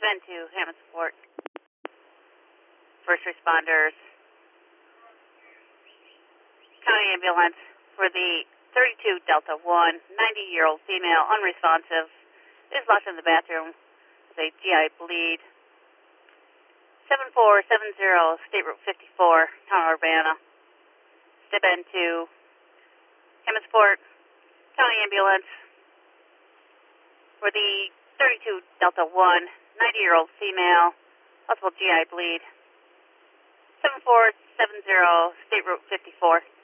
Bend to Hammond Support. First responders. County ambulance for the 32 Delta 1, 90-year-old female, unresponsive, is locked in the bathroom with a GI bleed. 7470 State Route 54, Town Urbana. Step into Hammond Support, County ambulance for the 32 Delta 1, 90-year-old female, possible GI bleed. 7470 State Route 54.